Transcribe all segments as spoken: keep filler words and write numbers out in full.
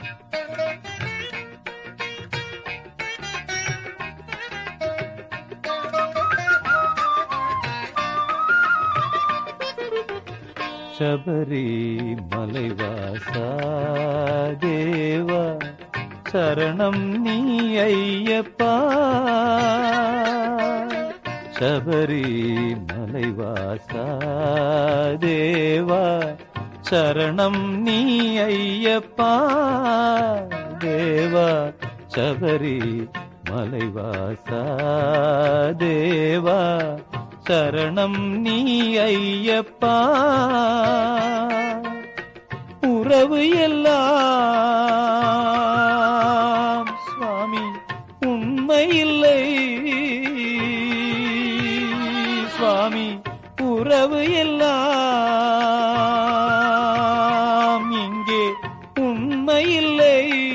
சபரி மலைவாசா தேவா சரணம் நீ ஐயப்பா. சபரி மலைவாசா தேவா சரணம் நீ ஐயப்பா. தேவா சபரி மலைவாசா தேவா சரணம் நீ ஐயப்பா. உறவு எல்லாம் சுவாமி உண்மையில்லை சுவாமி. உறவு எல்லாம் இங்கே உண்மையில்லை.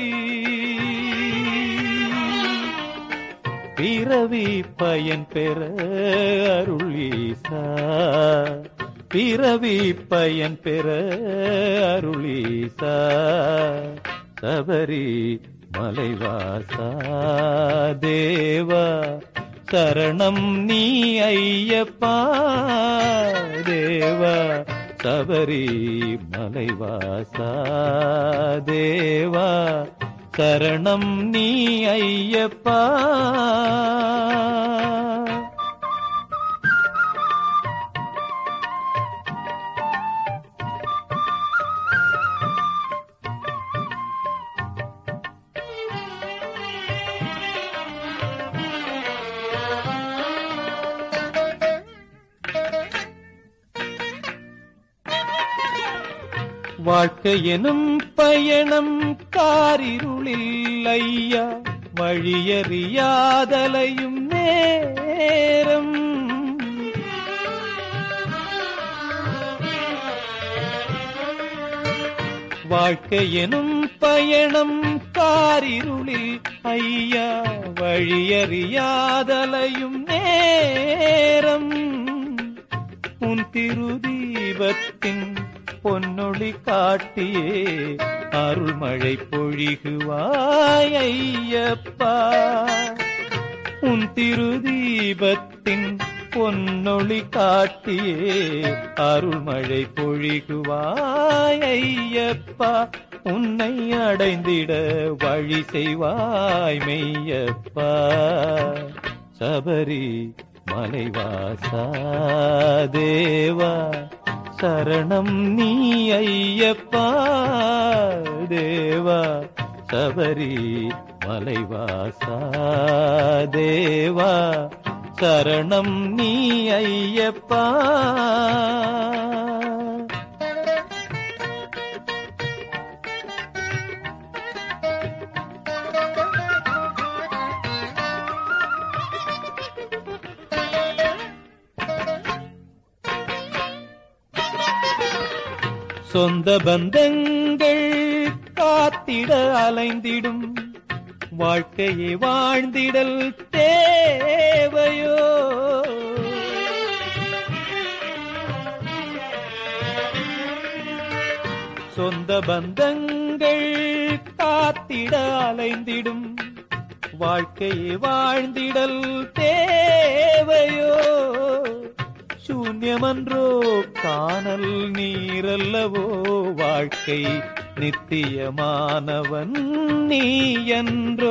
பிறவி பயன் பெற அருளீசா. பிறவி பயன் பெற அருளீசா. சபரி மலைவாசா தேவா சரணம் நீ ஐயப்பா. தேவா சபரி மலைவாசா தேவா சரணம் நீ ஐயப்பா. வாழ்க்கை எனும் பயணம் காரிருளில் ஐயா வழியறியாதலையும் நேரம். வாழ்க்கை எனும் பயணம் காரிருளில் ஐயா வழியறியாதலையும் நேரம். உன் திருதீபத்தின் பொன்னொளி காட்டியே அருள்மழை பொழிகுவாய் ஐயப்பா. உன் திருதீபத்தின் பொன்னொளி காட்டியே அருள்மழை பொழிகுவாய் ஐயப்பா. உன்னை அடைந்திட வழி செய்வாய் மெய்யப்பா. சபரி மலைவாசா தேவா சரணம் நீ ஐயப்பா. தேவா சபரி மலைவாசா தேவா சரணம் நீ ஐயப்பா. சொந்த பந்தங்கள் காத்திட அலைந்திடும் வாழ்க்கையை வாழ்ந்திடல் தேவையோ. சொந்த பந்தங்கள் காத்திட அலைந்திடும் வாழ்க்கையை வாழ்ந்திடல் தேவையோ. சூன்யமன்றோ காணல் நீரல்லவோ வாழ்க்கை நித்தியமானவன் நீ என்றோ.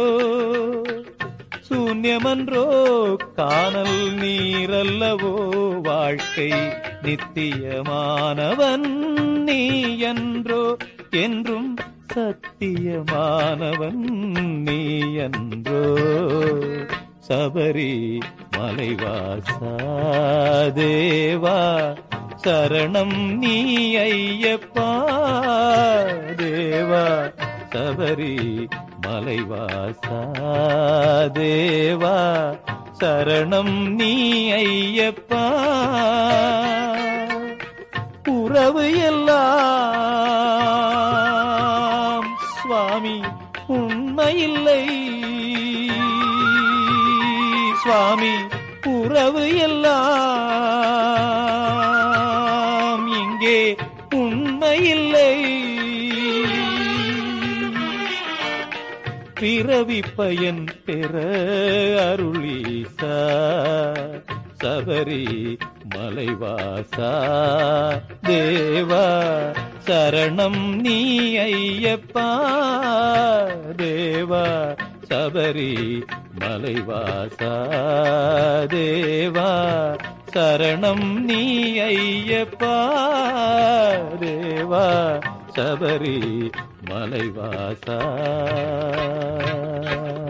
சூன்யமன்றோ காணல் நீரல்லவோ வாழ்க்கை நித்தியமானவன் நீ என்றோ. என்றும் சத்தியமானவன் நீ என்றோ. சபரி மலைவாசா தேவா சரணம் நீ ஐயப்பா. தேவா சபரி மலைவாசா தேவா சரணம் நீ ஐயப்பா. உறவு எல்லாம் சுவாமி உண்மையில்லை சுவாமி. உறவு எல்லாம் இங்கே உண்மையில்லை. பிறவி பயன் பெற அருளீசா சபரி மலைவாசா தேவா சரணம் நீ ஐயப்பா தேவா சபரி மலைவாசா தேவா சரணம் நீ ஐயப்பா தேவா சபரி மலைவாசா